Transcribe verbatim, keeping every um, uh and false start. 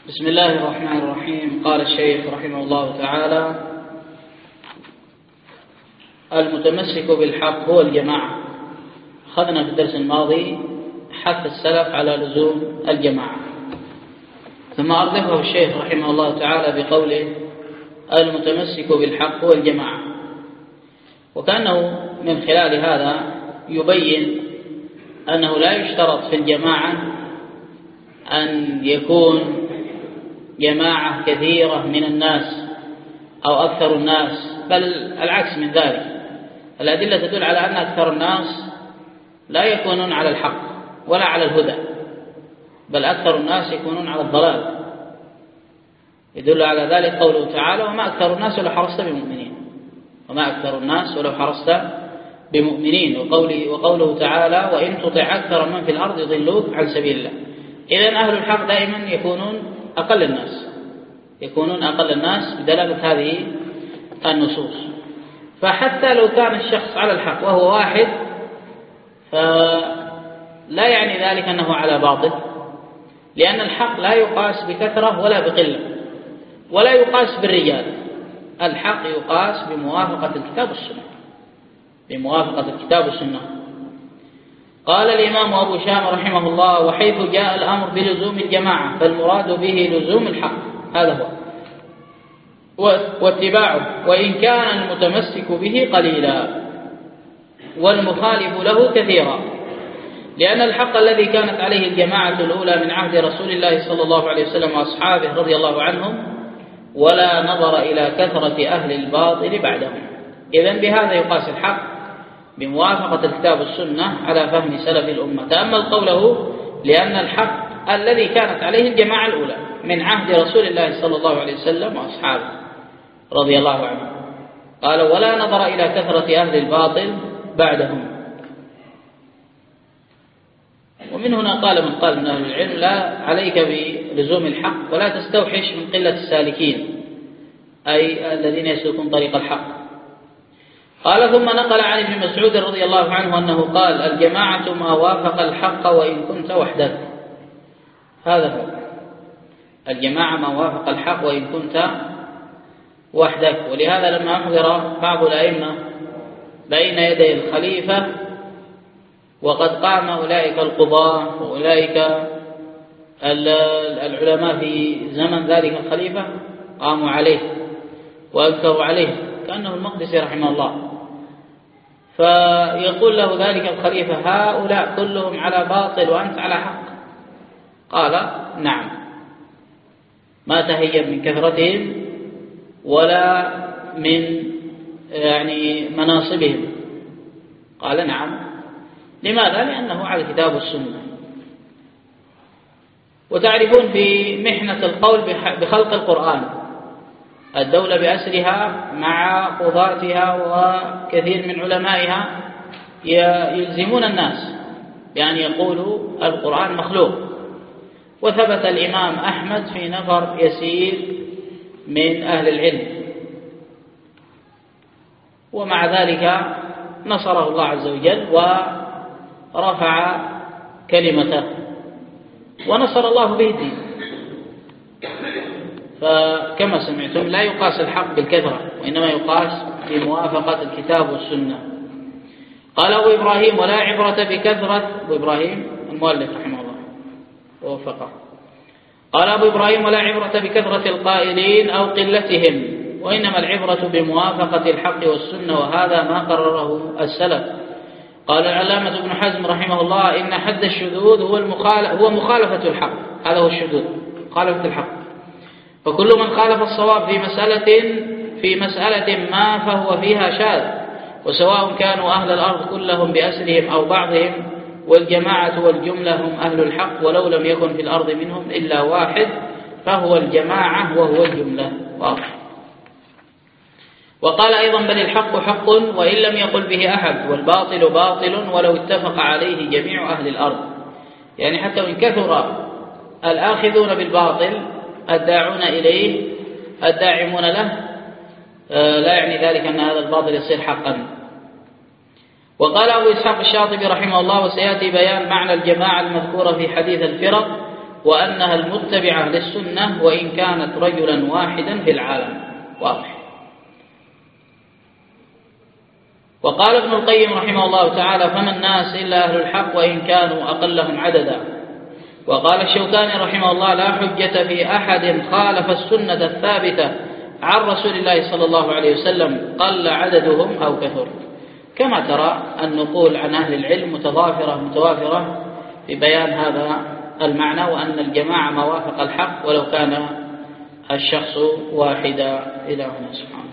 بسم الله الرحمن الرحيم. قال الشيخ رحمه الله تعالى: المتمسك بالحق هو الجماعة. أخذنا في الدرس الماضي حث السلف على لزوم الجماعة، ثم أردفه الشيخ رحمه الله تعالى بقوله: المتمسك بالحق هو الجماعة، وكأنه من خلال هذا يبين أنه لا يشترط في الجماعة أن يكون جماعة كثيرة من الناس أو أكثر الناس، بل العكس من ذلك. الأدلة تدل على أن أكثر الناس لا يكونون على الحق ولا على الهدى، بل أكثر الناس يكونون على الضلال. يدل على ذلك قوله تعالى: وما أكثر الناس ولو حرصت بمؤمنين. وما أكثر الناس ولو حرصت بمؤمنين. وقوله, وقوله تعالى: وإن تطع أكثر من في الأرض يضلوك عن سبيل الله. إذن أهل الحق دائما يكونون أقل الناس يكونون أقل الناس بدلالة هذه النصوص. فحتى لو كان الشخص على الحق وهو واحد، فلا يعني ذلك أنه على باطل، لأن الحق لا يقاس بكثرة ولا بقلة، ولا يقاس بالرجال. الحق يقاس بموافقة الكتاب والسنة بموافقة الكتاب والسنة. قال الإمام أبو شام رحمه الله: وحيث جاء الأمر بلزوم الجماعة فالمراد به لزوم الحق، هذا هو، واتباعه، وإن كان المتمسك به قليلا والمخالف له كثيرا، لأن الحق الذي كانت عليه الجماعة الأولى من عهد رسول الله صلى الله عليه وسلم وأصحابه رضي الله عنهم، ولا نظر إلى كثرة أهل الباطل بعدهم. إذن بهذا يقاس الحق بموافقة الكتاب والسنة على فهم سلف الأمة. تأمل قوله: لأن الحق الذي كانت عليه الجماعة الأولى من عهد رسول الله صلى الله عليه وسلم وأصحابه رضي الله عنهم. قال: ولا نظر إلى كثرة أهل الباطل بعدهم. ومن هنا قال من قال من أهل العلم: لا عليك بلزوم الحق ولا تستوحش من قلة السالكين، أي الذين يسلكون طريق الحق. قال: ثم نقل عن ابن مسعود رضي الله عنه أنه قال: الجماعة ما وافق الحق وإن كنت وحدك. هذا هو الجماعة، ما وافق الحق وإن كنت وحدك. ولهذا لما أحضر بعض الأئمة بين يدي الخليفة وقد قام أولئك القضاة وأولئك العلماء في زمن ذلك الخليفة، قاموا عليه وأنكروا عليه كأنه المقدسي رحمه الله، فيقول له ذلك الخليفة: هؤلاء كلهم على باطل وأنت على حق. قال: نعم، ما تهيب من كثرتهم ولا من يعني مناصبهم. قال: نعم. لماذا؟ لأنه على الكتاب والسنة. وتعرفون في محنة القول بخلق القرآن، الدولة بأسرها مع قضاتها وكثير من علمائها يلزمون الناس بأن يقولوا القرآن مخلوق. وثبت الإمام أحمد في نفر يسير من أهل العلم، ومع ذلك نصره الله عز وجل ورفع كلمته ونصر الله به الدين. فكما سمعتم لا يقاس الحق بالكثرة، وإنما يقاس بموافقة الكتاب والسنة. قال أبو إبراهيم: ولا عبرة بكثرة. أبو إبراهيم المؤلف رحمه الله ووفقه. قال أبو إبراهيم: ولا عبرة بكثرة القائلين أو قلتهم، وإنما العبرة بموافقة الحق والسنة، وهذا ما قرره السلف. قال العلامة ابن حزم رحمه الله: إن حد الشذوذ هو, هو مخالفة الحق. هذا هو الشذوذ، مخالفة الحق. فكل من خالف الصواب في مسألة في مسألة ما فهو فيها شاذ، وسواء كانوا أهل الأرض كلهم بأسرهم أو بعضهم، والجماعة والجملة هم أهل الحق، ولو لم يكن في الأرض منهم إلا واحد فهو الجماعة وهو الجملة. واضح. وقال أيضا: بل الحق حق وإن لم يقل به أحد، والباطل باطل ولو اتفق عليه جميع أهل الأرض. يعني حتى وإن كثر الآخذون بالباطل الداعون إليه الداعمون له، لا يعني ذلك أن هذا الباطل يصير حقا. وقال أبو إسحاق الشاطبي رحمه الله: وسيأتي بيان معنى الجماعة المذكورة في حديث الفرق وأنها المتبعة للسنة وإن كانت رجلا واحدا في العالم. واضح. وقال ابن القيم رحمه الله تعالى: فما الناس إلا أهل الحق وإن كانوا أقلهم عددا. وقال الشوكاني رحمه الله: لا حجة في أحد خالف السنة الثابتة عن رسول الله صلى الله عليه وسلم قل عددهم أو كثر. كما ترى النقول عن أهل العلم متضافرة متوافرة في بيان هذا المعنى، وأن الجماعة ما وافق الحق ولو كان الشخص واحدا. إلى هنا سبحانه.